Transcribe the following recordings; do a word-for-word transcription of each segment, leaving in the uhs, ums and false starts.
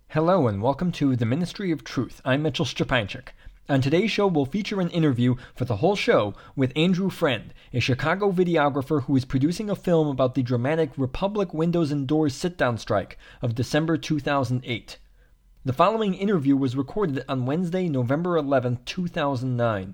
Hello and welcome to the Ministry of Truth. I'm Mitchell Szczepańczyk. On today's show, we'll feature an interview for the whole show with Andrew Friend, a Chicago videographer who is producing a film about the dramatic Republic Windows and Doors sit-down strike of December two thousand eight. The following interview was recorded on Wednesday, November eleventh, two thousand nine.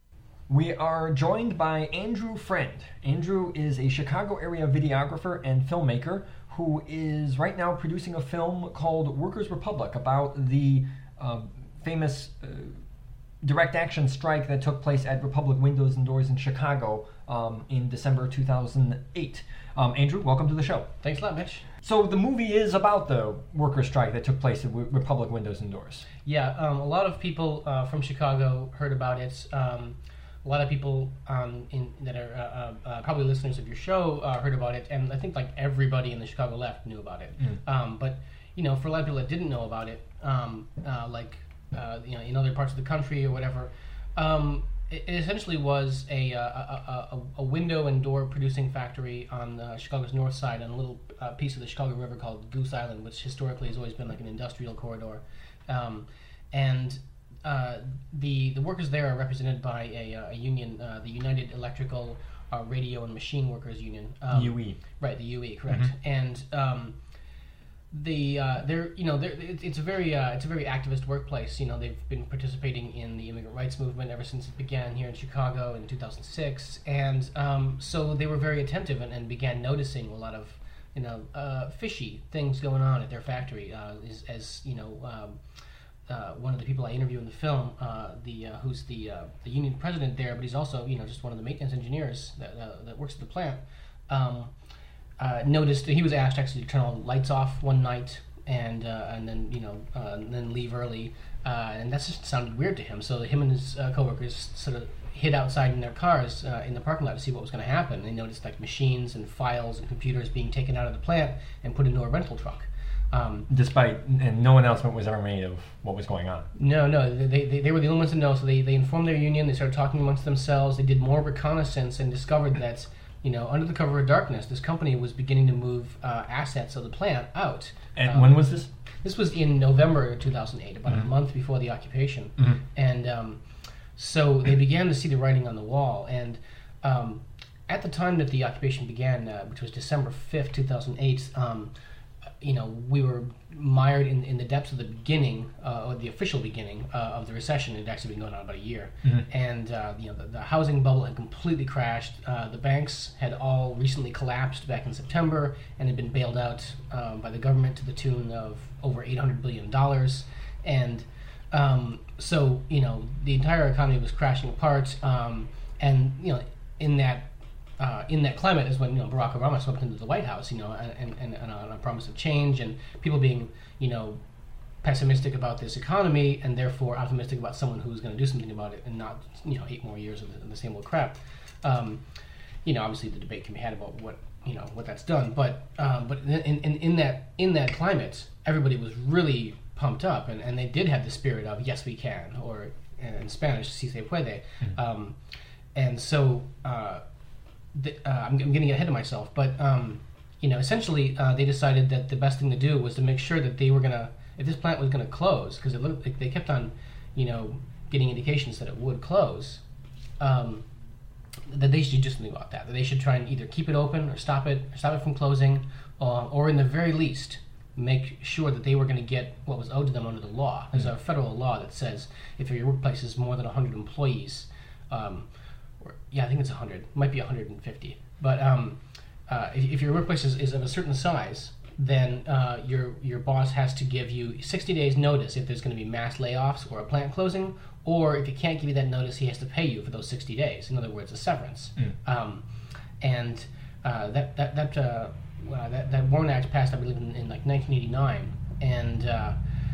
We are joined by Andrew Friend. Andrew is a Chicago area videographer and filmmaker who is right now producing a film called Workers' Republic about the uh, famous uh, direct action strike that took place at Republic Windows and Doors in Chicago um, in December two thousand eight. Um, Andrew, welcome to the show. Thanks a lot, Mitch. So the movie is about the workers' strike that took place at w- Republic Windows and Doors. Yeah, um, a lot of people uh, from Chicago heard about it. Um, a lot of people um, in, that are uh, uh, probably listeners of your show uh, heard about it, and I think like everybody in the Chicago left knew about it. Mm. Um, but you know, for a lot of people that didn't know about it, um, uh, like uh, you know, in other parts of the country or whatever, um, it, it essentially was a, uh, a, a a window and door producing factory on uh, Chicago's north side on a little uh, piece of the Chicago River called Goose Island, which historically has always been like an industrial corridor, um, and Uh, the the workers there are represented by a, uh, a union, uh, the United Electrical uh, Radio and Machine Workers Union. Um, U E. Right, the U E, correct. Mm-hmm. And um, the uh, they're you know they're, it's a very uh, it's a very activist workplace. You know, they've been participating in the immigrant rights movement ever since it began here in Chicago in two thousand six, and um, so they were very attentive and, and began noticing a lot of you know uh, fishy things going on at their factory. Uh, as, as you know. Um, Uh, one of the people I interview in the film, uh, the uh, who's the uh, the union president there, but he's also you know just one of the maintenance engineers that uh, that works at the plant. Um, uh, noticed he was asked actually to turn all the lights off one night and uh, and then you know uh, and then leave early, uh, and that just sounded weird to him. So him and his uh, coworkers sort of hid outside in their cars uh, in the parking lot to see what was going to happen. And they noticed like machines and files and computers being taken out of the plant and put into a rental truck. Um, Despite, and no announcement was ever made of what was going on. No, no, they, they they were the only ones to know, so they, they informed their union, they started talking amongst themselves, they did more reconnaissance and discovered that, you know, under the cover of darkness, this company was beginning to move uh, assets of the plant out. And um, when was this? This was in November two thousand eight, about mm-hmm. a month before the occupation. Mm-hmm. And um, so they began to see the writing on the wall, and um, at the time that the occupation began, uh, which was December fifth, two thousand eight, um, you know, we were mired in, in the depths of the beginning, uh, or the official beginning uh, of the recession. It had actually been going on about a year. Mm-hmm. And, uh, you know, the, the housing bubble had completely crashed. Uh, the banks had all recently collapsed back in September and had been bailed out um, by the government to the tune of over eight hundred billion dollars. And um, so, you know, the entire economy was crashing apart. Um, and, you know, in that Uh, in that climate is when you know Barack Obama swept into the White House, you know, and, and, and on a promise of change, and people being, you know, pessimistic about this economy, and therefore optimistic about someone who's going to do something about it, and not, you know, eight more years of the, of the same old crap. Um, you know, obviously the debate can be had about what you know what that's done, but um, but in, in in that in that climate, everybody was really pumped up, and, and they did have the spirit of yes we can, or in Spanish si se puede, mm-hmm. um, and so. Uh, The, uh, I'm, I'm getting ahead of myself, but um, you know, essentially, uh, they decided that the best thing to do was to make sure that they were gonna, if this plant was gonna close, because it looked like they kept on, you know, getting indications that it would close, um, that they should do something about that. That they should try and either keep it open or stop it, or stop it from closing, uh, or in the very least, make sure that they were going to get what was owed to them under the law. There's a federal law that says if your workplace is more than one hundred employees. Um, Yeah, I think it's one hundred. It might be one hundred fifty. But um, uh, if, if your workplace is, is of a certain size, then uh, your your boss has to give you sixty days notice if there's going to be mass layoffs or a plant closing, or if he can't give you that notice, he has to pay you for those sixty days. In other words, a severance. Mm. Um, and uh, that that that, uh, uh, that that Warren Act passed, I believe, in, in like nineteen eighty-nine, and uh,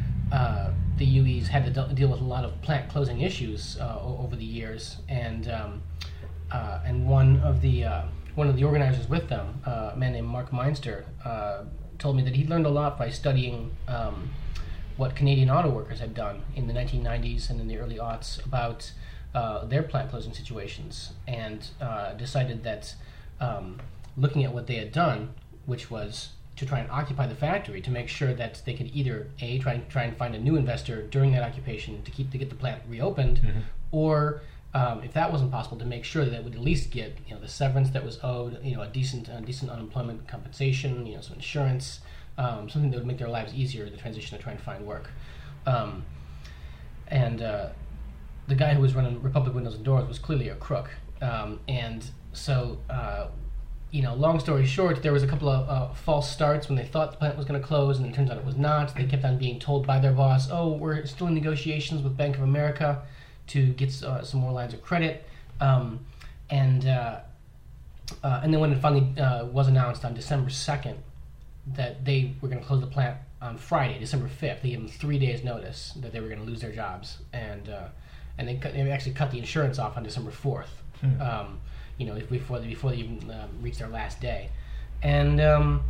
uh, the U Es had to de- deal with a lot of plant closing issues uh, over the years, and um, Uh, and one of the uh, one of the organizers with them, uh, a man named Mark Meinster, uh, told me that he learned a lot by studying um, what Canadian auto workers had done in the nineteen nineties and in the early aughts about uh, their plant closing situations, and uh, decided that um, looking at what they had done, which was to try and occupy the factory to make sure that they could either a try and try and find a new investor during that occupation to keep to get the plant reopened, mm-hmm. or um, if that wasn't possible, to make sure that it would at least get you know the severance that was owed, you know a decent uh, decent unemployment compensation, you know some insurance, um, something that would make their lives easier in the transition to try and find work, um, and uh, the guy who was running Republic Windows and Doors was clearly a crook, um, and so. Uh, You know, long story short, there was a couple of uh, false starts when they thought the plant was going to close, and it turns out it was not. They kept on being told by their boss, "Oh, we're still in negotiations with Bank of America to get uh, some more lines of credit," um, and uh, uh, and then when it finally uh, was announced on December second that they were going to close the plant on Friday, December fifth, they gave them three days' notice that they were going to lose their jobs, and uh, and they, cut, they actually cut the insurance off on December fourth. Hmm. Um, you know, before they, before they even um, reached their last day. And um,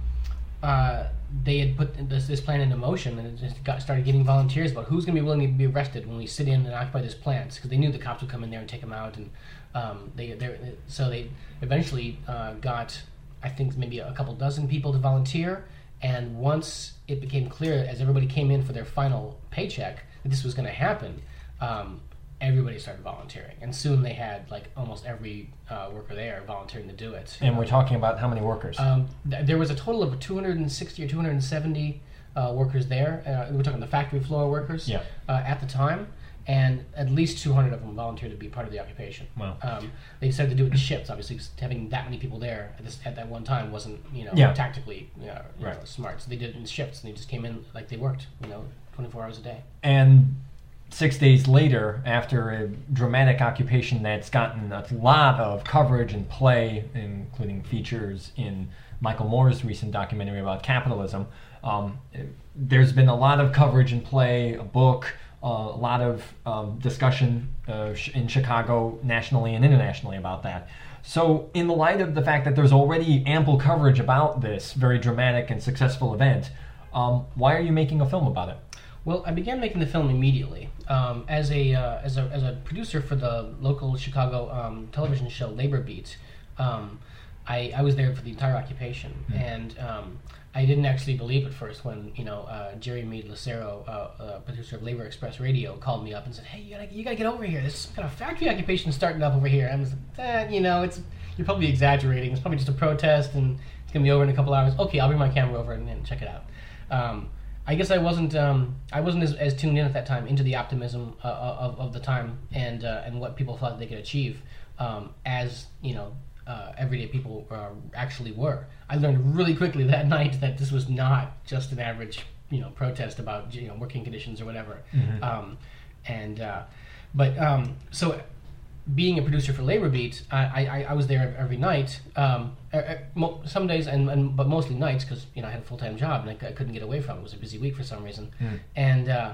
uh, they had put this, this plan into motion, and it just got, started getting volunteers about who's going to be willing to be arrested when we sit in and occupy this plant, because they knew the cops would come in there and take them out. And um, they, so they eventually uh, got, I think, maybe a couple dozen people to volunteer. And once it became clear, as everybody came in for their final paycheck, that this was going to happen, um, everybody started volunteering, and soon they had like almost every uh, worker there volunteering to do it. And we're talking about how many workers? Um, th- there was a total of two hundred sixty or two hundred seventy uh, workers there. Uh, we're talking the factory floor workers yeah. uh, at the time, and at least two hundred of them volunteered to be part of the occupation. Wow. Um, they decided to do it in shifts, obviously, because having that many people there at, this, at that one time wasn't, you know, yeah. tactically you know, right. know, smart. So they did it in shifts, and they just came in like they worked, you know, twenty-four hours a day. And six days later, after a dramatic occupation that's gotten a lot of coverage and play, including features in Michael Moore's recent documentary about capitalism, um, there's been a lot of coverage and play, a book, uh, a lot of um, discussion uh, in Chicago, nationally and internationally about that. So in the light of the fact that there's already ample coverage about this very dramatic and successful event, um, why are you making a film about it? Well, I began making the film immediately um, as a uh, as a as a producer for the local Chicago um, television show Labor Beat. Um, I, I was there for the entire occupation, mm-hmm. and um, I didn't actually believe at first when you know uh, Jerry Mead Lucero, uh, uh, producer of Labor Express Radio, called me up and said, "Hey, you gotta you gotta get over here. There's some kind of factory occupation starting up over here." I was like, eh, "You know, it's you're probably exaggerating. It's probably just a protest, and it's gonna be over in a couple hours." Okay, I'll bring my camera over and, and check it out. Um, I guess I wasn't um, I wasn't as, as tuned in at that time into the optimism uh, of of the time and uh, and what people thought they could achieve um, as you know uh, everyday people uh, actually were. I learned really quickly that night that this was not just an average you know protest about you know working conditions or whatever. Mm-hmm. Um, and uh, but um, so. Being a producer for Labor Beat, I, I, I was there every night. Um, some days, and, and but mostly nights, because you know I had a full time job and I, I couldn't get away from it. It was a busy week for some reason, mm. and uh,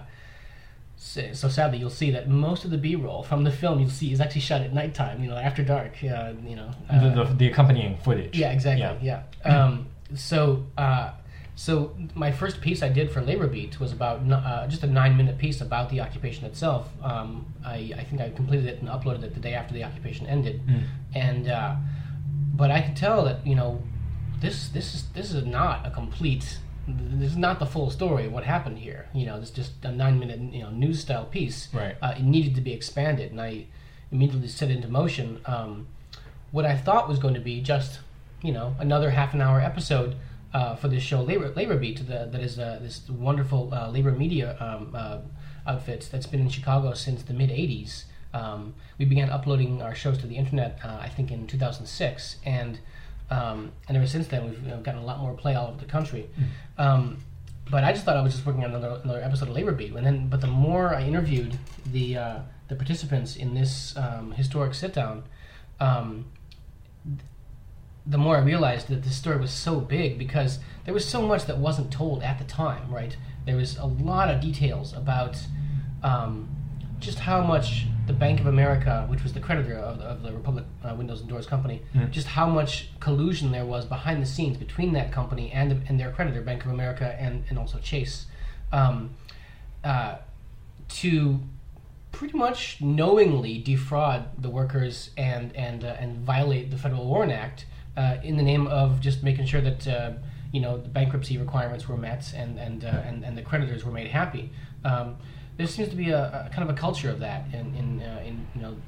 so, so sadly, you'll see that most of the B-roll from the film you'll see is actually shot at nighttime. You know, after dark. Uh, you know, uh, the, the the accompanying footage. Yeah, exactly. Yeah. yeah. Um, so. Uh, So my first piece I did for Labor Beat was about uh, just a nine-minute piece about the occupation itself. Um, I, I think I completed it and uploaded it the day after the occupation ended. Mm. And uh, but I could tell that you know this this is this is not a complete. This is not the full story of what happened here. You know, it's just a nine-minute you know news-style piece. Right. Uh, it needed to be expanded, and I immediately set into motion um, what I thought was going to be just you know another half-an-hour episode. Uh, for this show, Labor, Labor Beat, the, that is uh, this wonderful uh, labor media um, uh, outfit that's been in Chicago since the mid eighties. Um, we began uploading our shows to the internet, uh, I think, in two thousand six, and um, and ever since then we've you know, gotten a lot more play all over the country. Mm. Um, but I just thought I was just working on another, another episode of Labor Beat, and then but the more I interviewed the uh, the participants in this um, historic sit-down. Um, the more I realized that this story was so big because there was so much that wasn't told at the time, right? There was a lot of details about um, just how much the Bank of America, which was the creditor of the, of the Republic uh, Windows and Doors company, mm-hmm. just how much collusion there was behind the scenes between that company and, the, and their creditor, Bank of America, and, and also Chase, um, uh, to pretty much knowingly defraud the workers and, and, uh, and violate the Federal Warrant Act Uh, in the name of just making sure that uh, you know, the bankruptcy requirements were met and and uh, and, and the creditors were made happy. Um, there seems to be a, a kind of a culture of that in in, uh, in you know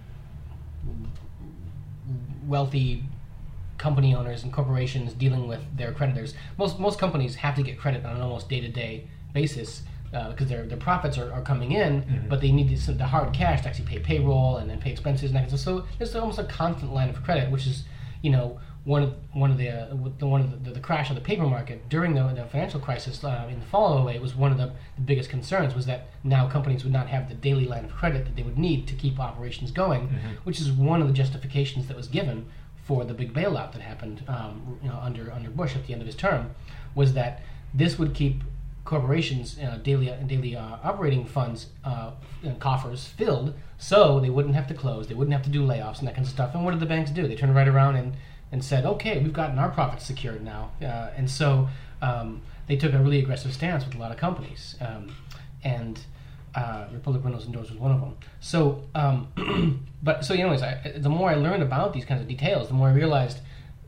wealthy company owners and corporations dealing with their creditors. Most most companies have to get credit on an almost day-to-day basis because uh, their their profits are, are coming in, mm-hmm. but they need this, the hard cash to actually pay payroll and then pay expenses and that kind of stuff. So there's almost a constant line of credit, which is, you know, one of one of the, uh, the one of the, the crash of the paper market during the, the financial crisis uh, in the fall of oh eight was one of the, the biggest concerns, was that now companies would not have the daily line of credit that they would need to keep operations going, mm-hmm. which is one of the justifications that was given for the big bailout that happened um, you know, under under Bush at the end of his term, was that this would keep corporations' uh, daily daily uh, operating funds uh, and coffers filled, so they wouldn't have to close, they wouldn't have to do layoffs and that kind of stuff. And what did the banks do? They turned right around and, and said, okay, we've gotten our profits secured now. Uh, and so um, they took a really aggressive stance with a lot of companies. Um, and uh, Republic Windows and Doors was one of them. So, um, but so anyways, I, the more I learned about these kinds of details, the more I realized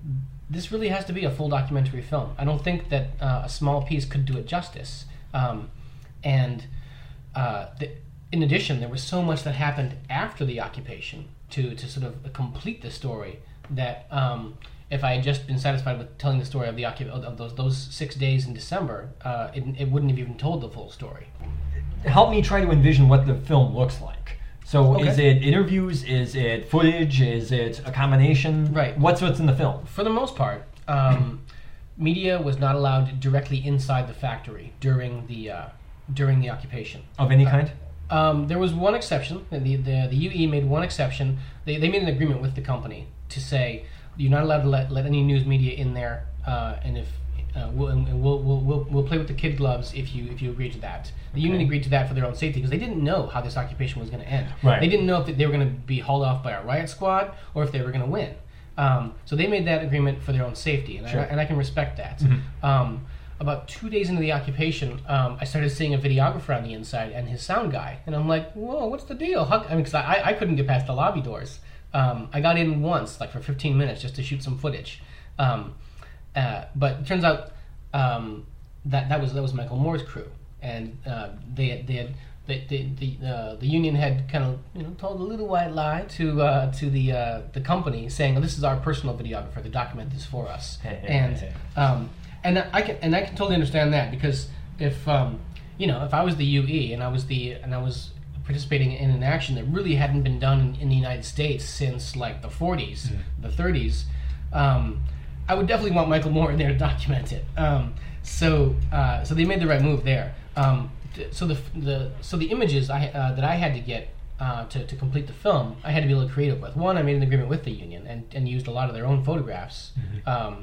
this really has to be a full documentary film. I don't think that uh, a small piece could do it justice. Um, and uh, the, in addition, there was so much that happened after the occupation to, to sort of complete the story that um, if I had just been satisfied with telling the story of the occup- of those those six days in December, uh, it, it wouldn't have even told the full story. Help me try to envision what the film looks like. So Okay. is it interviews? Is it footage? Is it a combination? Right. What's what's in the film? For the most part, um, media was not allowed directly inside the factory during the uh, during the occupation. Of any kind? Um, there was one exception. The, the the U E made one exception. They they made an agreement with the company to say you're not allowed to let, let any news media in there, uh, and if uh, we'll, and we'll, we'll we'll we'll play with the kid gloves if you if you agree to that. The union agreed to that for their own safety because they didn't know how this occupation was going to end. Right. They didn't know if they were going to be hauled off by a riot squad or if they were going to win. Um, so they made that agreement for their own safety, and, Sure. I, and I can respect that. Mm-hmm. Um, about two days into the occupation, um, I started seeing a videographer on the inside and his sound guy, and I'm like, "Whoa, what's the deal?" How, I mean, because I, I couldn't get past the lobby doors. Um, I got in once, like for fifteen minutes, just to shoot some footage. Um, uh, but it turns out um, that that was that was Michael Moore's crew, and uh, they had, they had the the the, uh, the union had kind of you know told a little white lie to uh, to the uh, the company, saying, oh, "This is our personal videographer to document this for us," and um, and I can and I can totally understand that, because if um, you know if I was the U E and I was the and I was participating in an action that really hadn't been done in, in the United States since like the forties, mm. the thirties, um, I would definitely want Michael Moore in there to document it. Um, so, uh, so they made the right move there. Um, th- so the the so the images I uh, that I had to get uh, to to complete the film, I had to be a little creative with. One, I made an agreement with the union and, and used a lot of their own photographs mm-hmm. um,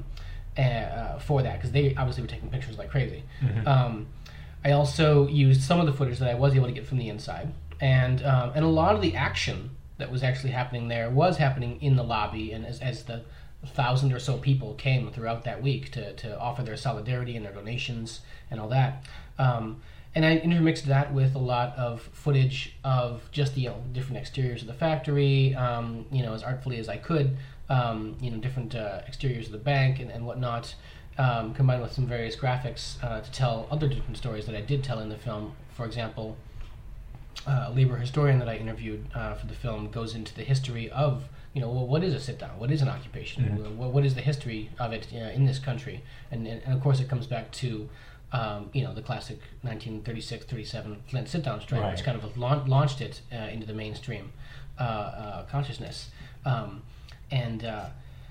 uh, for that, because they obviously were taking pictures like crazy. Mm-hmm. Um, I also used some of the footage that I was able to get from the inside. And um, and a lot of the action that was actually happening there was happening in the lobby, and as, as the thousand or so people came throughout that week to, to offer their solidarity and their donations and all that. Um, and I intermixed that with a lot of footage of just the you know, different exteriors of the factory, um, you know, as artfully as I could, um, you know, different uh, exteriors of the bank and, and whatnot, um, combined with some various graphics uh, to tell other different stories that I did tell in the film. For example, Uh, a labor historian that I interviewed uh, for the film goes into the history of, you know, well, what is a sit-down? What is an occupation? Mm-hmm. What, what is the history of it uh, in this country? And, and and of course it comes back to, um, you know, the classic nineteen thirty-six thirty-seven Flint sit-down strike, right. which kind of launch, launched it uh, into the mainstream uh, uh, consciousness. Um, and uh,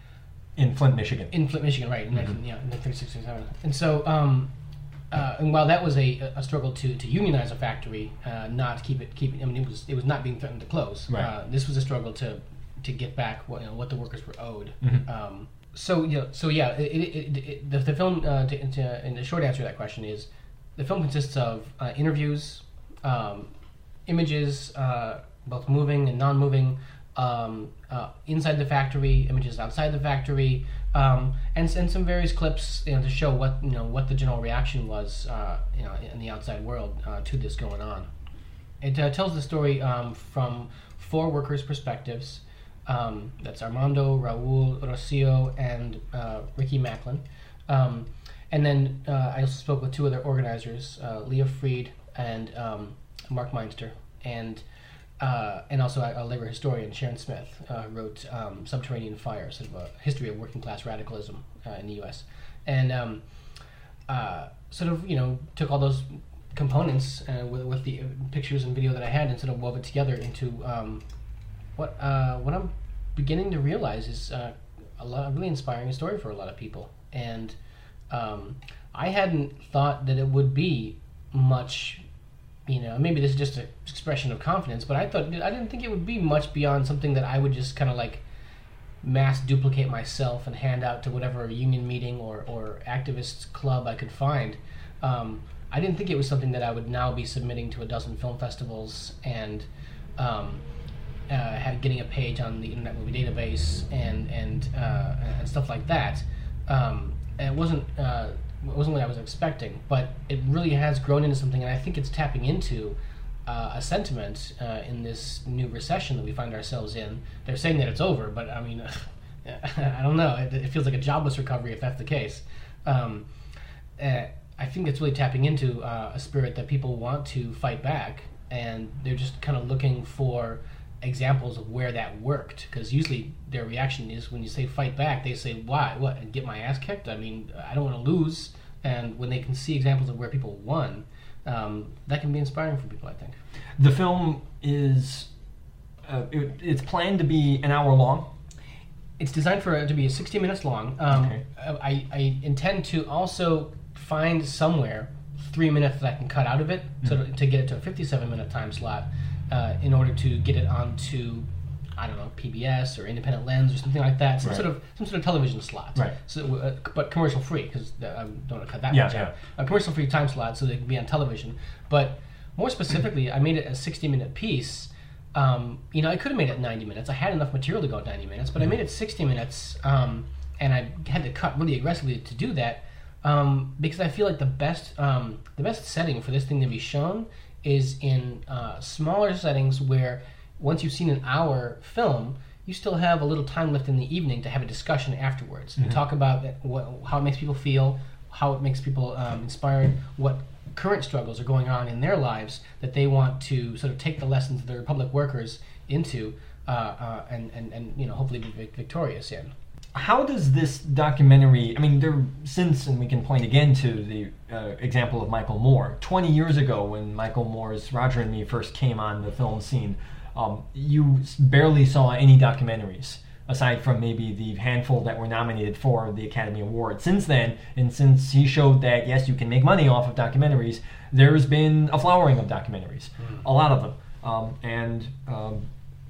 in Flint, Michigan. In Flint, Michigan, right? In mm-hmm. nineteen, yeah, in thirty-six thirty-seven. And so. Um, Uh, and while that was a, a struggle to, to unionize a factory, uh, not keep it keep it, I mean it was it was not being threatened to close. Right. Uh, this was a struggle to to get back what you know, what the workers were owed. Mm-hmm. Um, so you know, so yeah, it, it, it, it, the, the film. Uh, to, to, and the short answer to that question is, the film consists of uh, interviews, um, images, uh, both moving and non-moving, um, uh, inside the factory, images outside the factory. Um, and and some various clips, you know, to show what you know what the general reaction was, uh, you know, in the outside world uh, to this going on. It uh, tells the story um, from four workers' perspectives. Um, that's Armando, Raul, Rocio, and uh, Ricky Macklin. Um, and then uh, I also spoke with two other organizers, uh, Leah Fried and um, Mark Meinster, and uh, and also a, a labor historian, Sharon Smith, uh, who wrote um, Subterranean Fire, sort of a history of working class radicalism uh, in the U S And um, uh, sort of, you know, took all those components uh, with, with the pictures and video that I had and sort of wove it together into um, what uh, what I'm beginning to realize is uh, a lot, a really inspiring story for a lot of people. And um, I hadn't thought that it would be much, you know, maybe this is just an expression of confidence, but I thought I didn't think it would be much beyond something that I would just kind of like mass duplicate myself and hand out to whatever union meeting or, or activist club I could find. Um, I didn't think it was something that I would now be submitting to a dozen film festivals and um, uh, have, getting a page on the Internet Movie Database and and uh, and stuff like that. Um, and it wasn't uh, it wasn't what I was expecting, but it really has grown into something, and I think it's tapping into uh, a sentiment uh, in this new recession that we find ourselves in. They're saying that it's over, but I mean, I don't know. It, it feels like a jobless recovery if that's the case. Um, uh, I think it's really tapping into uh, a spirit that people want to fight back, and they're just kind of looking for examples of where that worked, because usually their reaction is when you say fight back, they say, why, what, and get my ass kicked? I mean, I don't want to lose. And when they can see examples of where people won, um, that can be inspiring for people, I think. The film is, uh, it, it's planned to be an hour long. It's designed for it to be sixty minutes long. Um, okay. I, I intend to also find somewhere three minutes that I can cut out of it mm-hmm. to, to get it to a fifty-seven minute time slot uh, in order to get it onto, I don't know, P B S or Independent Lens or something like that, some right. sort of some sort of television slot. Right. So, uh, but commercial free, because I don't want to cut that yeah, much yeah. out. A commercial free time slot so they can be on television. But more specifically, I made it a sixty minute piece. Um, you know, I could have made it ninety minutes. I had enough material to go ninety minutes, but mm-hmm. I made it sixty minutes, um, and I had to cut really aggressively to do that. Um, because I feel like the best um, the best setting for this thing to be shown is in uh, smaller settings where once you've seen an hour film, you still have a little time left in the evening to have a discussion afterwards. Mm-hmm. And talk about what, how it makes people feel, how it makes people um, inspired, what current struggles are going on in their lives that they want to sort of take the lessons of their public workers into uh, uh, and, and, and you know hopefully be victorious in. How does this documentary, I mean, there since, and we can point again to the uh, example of Michael Moore, twenty years ago when Michael Moore's Roger and Me first came on the film scene, um, you barely saw any documentaries, aside from maybe the handful that were nominated for the Academy Award. Since then, and since he showed that, yes, you can make money off of documentaries, there's been a flowering of documentaries, mm. a lot of them. Um, and... Um,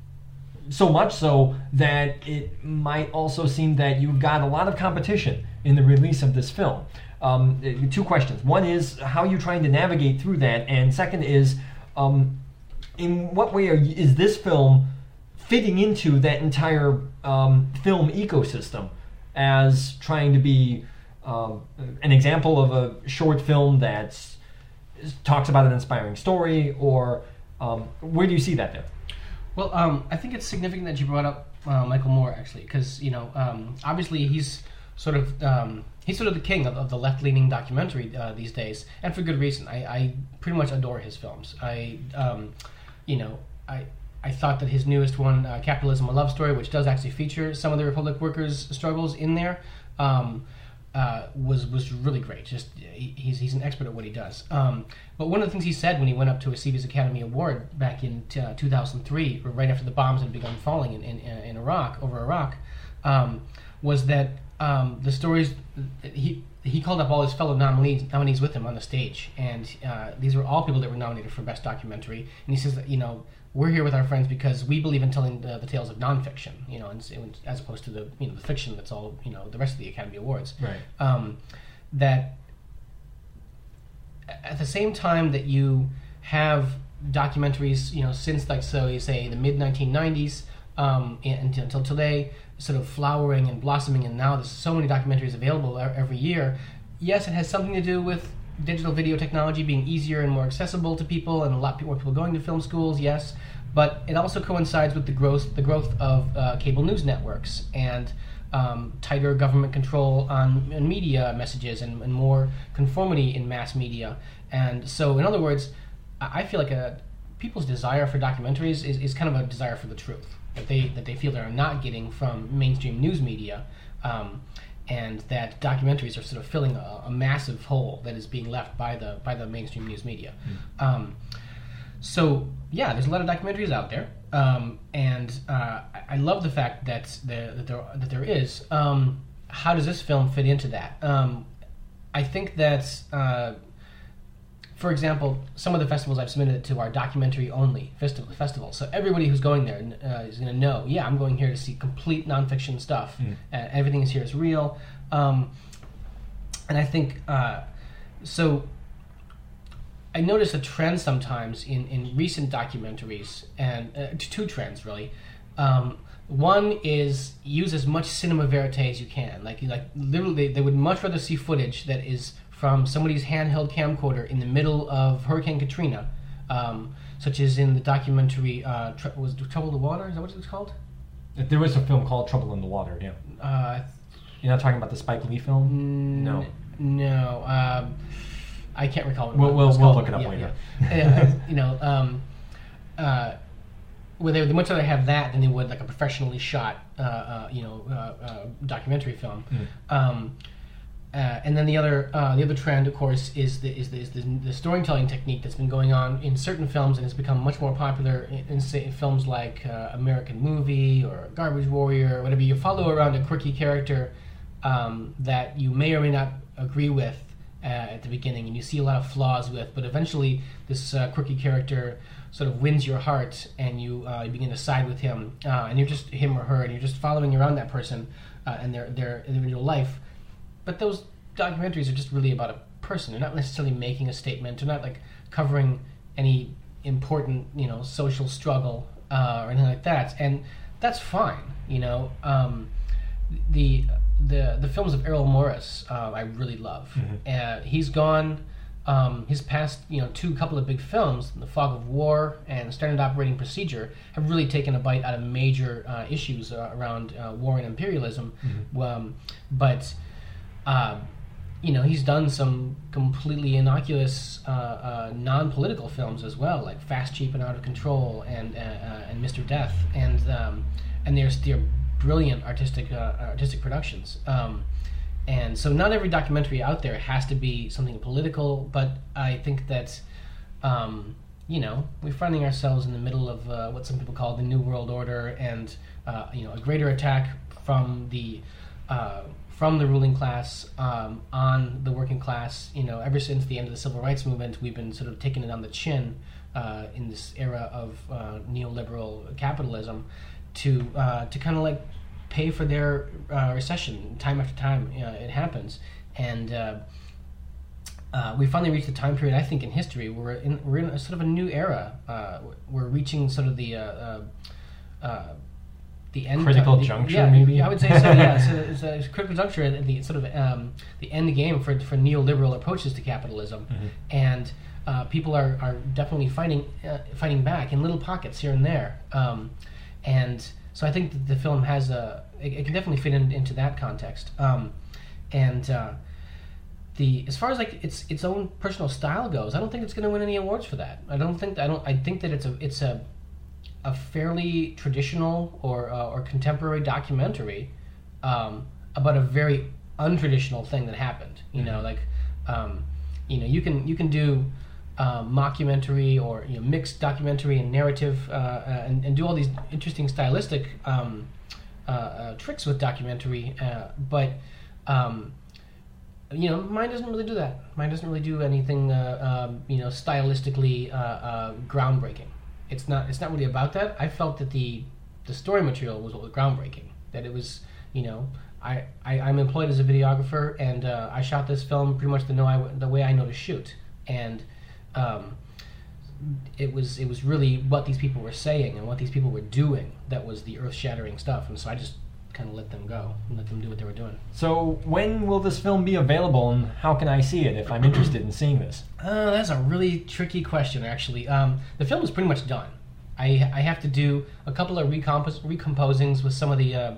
So much so that it might also seem that you've got a lot of competition in the release of this film. Um, two questions. One is, how are you trying to navigate through that? And second is, um, in what way are you, is this film fitting into that entire um, film ecosystem as trying to be um, an example of a short film that talks about an inspiring story, or um, where do you see that there? Well, um, I think it's significant that you brought up uh, Michael Moore, actually, because you know, um, obviously he's sort of um, he's sort of the king of, of the left-leaning documentary uh, these days, and for good reason. I, I pretty much adore his films. I, um, you know, I I thought that his newest one, uh, Capitalism: A Love Story, which does actually feature some of the Republic workers' struggles in there, um, uh, was was really great. Just he, he's he's an expert at what he does. Um, But one of the things he said when he went up to receive his Academy Award back in uh, two thousand three, or right after the bombs had begun falling in, in, in Iraq, over Iraq, um, was that um, the stories, he he called up all his fellow nominees, nominees with him on the stage, and uh, these were all people that were nominated for Best Documentary, and he says that, you know, we're here with our friends because we believe in telling the, the tales of nonfiction, you know, and, as opposed to the, you know, the fiction that's all, you know, the rest of the Academy Awards. Right. Um, that at the same time that you have documentaries, you know, since, like, so you say the mid nineteen nineties um, and until today, sort of flowering and blossoming, and now there's so many documentaries available every year. Yes, it has something to do with digital video technology being easier and more accessible to people, and a lot more people going to film schools. Yes, but it also coincides with the growth the growth of uh, cable news networks and um, tighter government control on, on media messages and, and more conformity in mass media. And so, in other words, I I feel like a, people's desire for documentaries is, is kind of a desire for the truth that they that they feel they're not getting from mainstream news media. Um, and that documentaries are sort of filling a, a massive hole that is being left by the by the mainstream news media. Mm. Um, so yeah, there's a lot of documentaries out there, um, and uh, I, I love the fact that there that there, that there is. Um, how does this film fit into that? Um, I think that, uh, for example, some of the festivals I've submitted to are documentary-only festival, festivals. So everybody who's going there uh, is going to know, yeah, I'm going here to see complete nonfiction stuff. Mm. Uh, everything is here is real. Um, and I think, uh, so I notice a trend sometimes in, in recent documentaries, and uh, two trends, really. Um, one is use as much cinema verite as you can. Like, like literally, they, they would much rather see footage that is from somebody's handheld camcorder in the middle of Hurricane Katrina, um, such as in the documentary, uh, Tr- was it Trouble in the Water? Is that what it's called? There was a film called Trouble in the Water, yeah. Uh, You're not talking about the Spike Lee film? N- no. No. Um, I can't recall what we'll, it we'll, was we'll called. look it up yeah, later. Yeah. yeah, you know, um, uh, where they would much rather have that than they would like a professionally shot, uh, uh, you know, uh, uh, documentary film. Mm. Um, Uh, and then the other uh, the other trend, of course, is the is the, is the the storytelling technique that's been going on in certain films and has become much more popular in, in say, films like uh, American Movie or Garbage Warrior or whatever. You follow around a quirky character um, that you may or may not agree with uh, at the beginning, and you see a lot of flaws with, but eventually this uh, quirky character sort of wins your heart, and you uh, you begin to side with him, uh, and you're just him or her, and you're just following around that person uh, and their their individual life. But those documentaries are just really about a person. They're not necessarily making a statement. They're not like covering any important, you know, social struggle uh, or anything like that. And that's fine, you know. Um, the the the films of Errol Morris uh, I really love. Mm-hmm. Uh, he's gone. Um, his past, you know, two couple of big films, The Fog of War and Standard Operating Procedure, have really taken a bite out of major uh, issues uh, around uh, war and imperialism. Mm-hmm. Um, but Uh, you know, he's done some completely innocuous, uh, uh, non-political films as well, like Fast, Cheap, and Out of Control, and uh, uh, and Mister Death, and um, and they're they're brilliant artistic uh, artistic productions. Um, and so, not every documentary out there has to be something political, but I think that um, you know, we're finding ourselves in the middle of uh, what some people call the New World Order, and uh, you know, a greater attack from the uh, from the ruling class um, on the working class. You know, ever since the end of the civil rights movement, we've been sort of taking it on the chin uh, in this era of uh, neoliberal capitalism to uh, to kind of like pay for their uh, recession. Time after time, uh, it happens, and uh, uh, we finally reached the time period, I think, in history where we're in, we're in a sort of a new era. Uh, we're reaching sort of the uh, uh, uh, the end critical the, juncture, yeah, maybe. I would say so. Yeah, it's a, it's a critical juncture at the sort of um, the end game for for neoliberal approaches to capitalism, mm-hmm. and uh, people are, are definitely fighting uh, fighting back in little pockets here and there, um, and so I think that the film has a it, it can definitely fit in, into that context, um, and uh, the as far as like its its own personal style goes, I don't think it's going to win any awards for that. I don't think I don't I think that it's a it's a a fairly traditional or uh, or contemporary documentary um, about a very untraditional thing that happened. You mm-hmm. know, like um, you know, you can you can do um, mockumentary or you know, mixed documentary and narrative, uh, uh, and, and do all these interesting stylistic um, uh, uh, tricks with documentary. Uh, but um, you know, mine doesn't really do that. Mine doesn't really do anything uh, um, you know, stylistically uh, uh, groundbreaking. It's not. It's not really about that. I felt that the the story material was what was groundbreaking. That it was, you know, I, I I'm employed as a videographer, and uh, I shot this film pretty much the know I, the way I know to shoot, and um, it was it was really what these people were saying and what these people were doing that was the earth shattering stuff, and so I just kind of let them go and let them do what they were doing. So when will this film be available, and how can I see it if I'm interested in seeing this? Uh, that's a really tricky question, actually. Um, the film is pretty much done. I I have to do a couple of recompos- recomposings with some of the uh,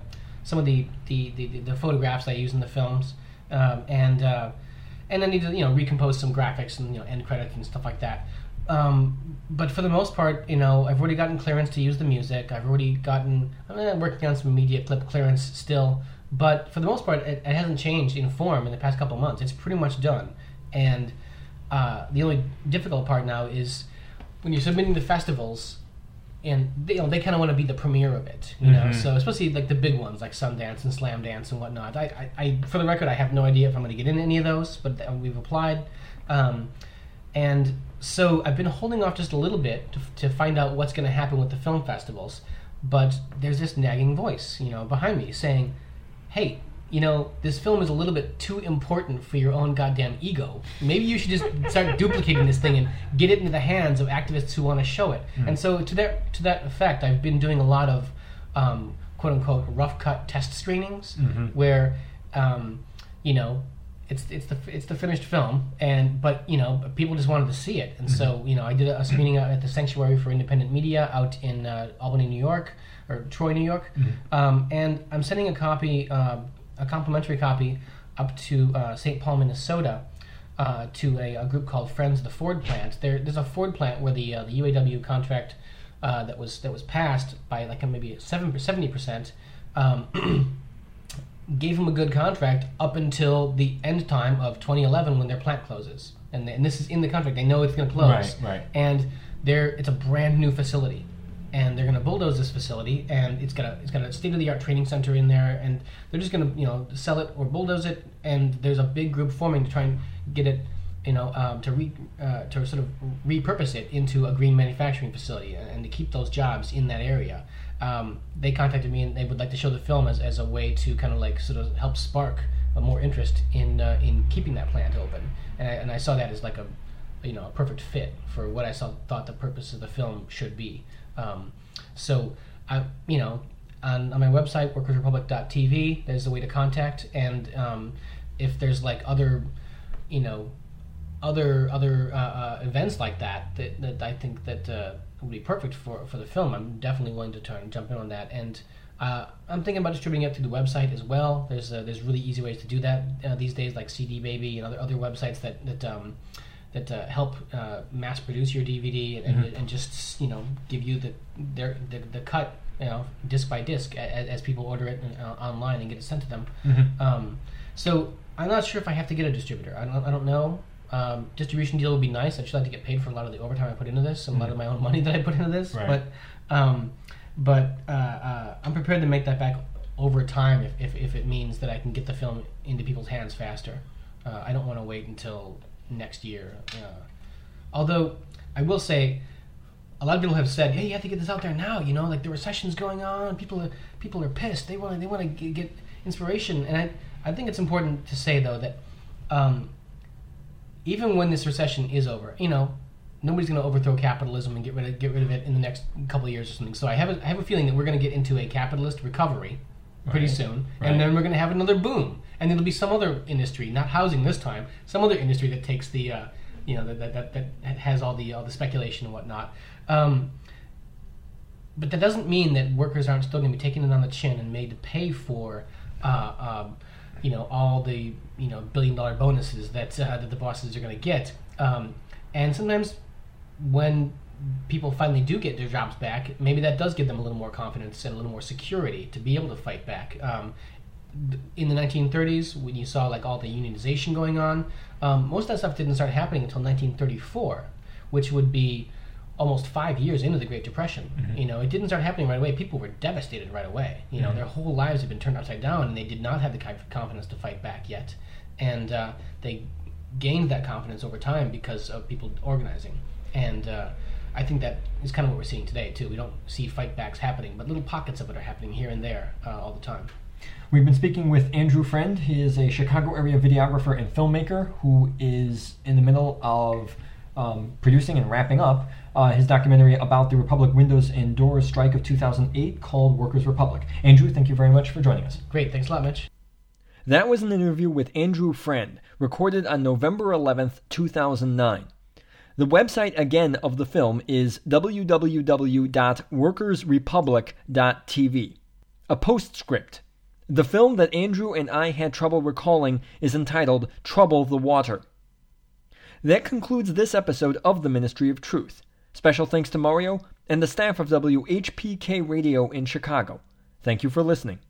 some of the the, the, the photographs I use in the films, um, and uh, and I need to you know recompose some graphics and you know end credits and stuff like that. Um, but for the most part, you know, I've already gotten clearance to use the music. I've already gotten. I'm working on some media clip clearance still, but for the most part, it, it hasn't changed in form in the past couple of months. It's pretty much done, and uh, the only difficult part now is when you're submitting to festivals, and they, you know they kind of want to be the premiere of it, you know. Mm-hmm. So especially like the big ones like Sundance and Slam Dance and whatnot. I, I, I for the record, I have no idea if I'm going to get into any of those, but we've applied, um, and. So I've been holding off just a little bit to, to find out what's going to happen with the film festivals, but there's this nagging voice, you know, behind me saying, hey, you know, this film is a little bit too important for your own goddamn ego. Maybe you should just start duplicating this thing and get it into the hands of activists who want to show it. Mm-hmm. And so to that to that effect, I've been doing a lot of um, quote-unquote rough cut test screenings mm-hmm. where, um, you know, It's it's the it's the finished film, and but you know people just wanted to see it, and mm-hmm. so you know I did a, a screening at the Sanctuary for Independent Media out in uh, Albany, New York, or Troy, New York, mm-hmm. um, and I'm sending a copy, uh, a complimentary copy, up to uh, Saint Paul, Minnesota, uh, to a, a group called Friends of the Ford Plant. There, there's a Ford plant where the uh, the U A W contract uh, that was that was passed by like a, maybe seven seventy percent. Um, gave them a good contract up until the end time of twenty eleven when their plant closes. And, they, and this is in the contract. They know it's going to close. Right, right. And they're, it's a brand new facility. And they're going to bulldoze this facility, and it's got a it's got a state-of-the-art training center in there, and they're just going to, you know, sell it or bulldoze it, and there's a big group forming to try and get it, you know, um, to re, uh, to sort of repurpose it into a green manufacturing facility and, and to keep those jobs in that area. Um, they contacted me and they would like to show the film as, as a way to kind of like sort of help spark a more interest in uh, in keeping that plant open, and I, and I saw that as like a you know a perfect fit for what I saw thought the purpose of the film should be. Um, so I you know on, on my website workers republic dot t v there's a way to contact, and um, if there's like other you know other other uh, uh, events like that, that that I think that uh, would be perfect for, for the film, I'm definitely willing to try and jump in on that. And uh, I'm thinking about distributing it through the website as well. There's uh, there's really easy ways to do that uh, these days, like C D Baby and other other websites that that um, that uh, help uh, mass produce your D V D and, mm-hmm. and, and just you know give you the their the, the cut you know disc by disc as, as people order it uh, online and get it sent to them. Mm-hmm. Um, so I'm not sure if I have to get a distributor. I don't I don't know. Um, distribution deal would be nice. I'd just like to get paid for a lot of the overtime I put into this and mm-hmm. a lot of my own money that I put into this. Right. But um, but uh, uh, I'm prepared to make that back over time if, if, if it means that I can get the film into people's hands faster. Uh, I don't want to wait until next year. Uh, although I will say, a lot of people have said, "Hey, you have to get this out there now." You know, like the recession's going on. People are people are pissed. They want they want to get inspiration. And I I think it's important to say though that. Um, Even when this recession is over, you know, nobody's going to overthrow capitalism and get rid of get rid of it in the next couple of years or something. So I have a, I have a feeling that we're going to get into a capitalist recovery pretty right. soon, right. and then we're going to have another boom, and there'll be some other industry, not housing this time, some other industry that takes the, uh, you know, that, that that has all the all the speculation and whatnot. Um, but that doesn't mean that workers aren't still going to be taking it on the chin and made to pay for. Uh, um, you know, all the, you know, billion dollar bonuses that uh, that the bosses are going to get. Um, and sometimes when people finally do get their jobs back, maybe that does give them a little more confidence and a little more security to be able to fight back. Um, in the nineteen thirties, when you saw like all the unionization going on, um, most of that stuff didn't start happening until nineteen thirty-four, which would be almost five years into the Great Depression. Mm-hmm. You know, it didn't start happening right away. People were devastated right away. You know, mm-hmm. their whole lives had been turned upside down, and they did not have the kind of confidence to fight back yet. And uh, they gained that confidence over time because of people organizing. And uh, I think that is kind of what we're seeing today, too. We don't see fight backs happening, but little pockets of it are happening here and there uh, all the time. We've been speaking with Andrew Friend. He is a Chicago area videographer and filmmaker who is in the middle of um, producing and wrapping up Uh, his documentary about the Republic Windows and Doors strike of two thousand eight called Workers' Republic. Andrew, thank you very much for joining us. Great. Thanks a lot, Mitch. That was an interview with Andrew Friend, recorded on November eleventh, two thousand nine. The website, again, of the film is w w w dot workers republic dot t v. A postscript. The film that Andrew and I had trouble recalling is entitled Trouble the Water. That concludes this episode of the Ministry of Truth. Special thanks to Mario and the staff of W H P K Radio in Chicago. Thank you for listening.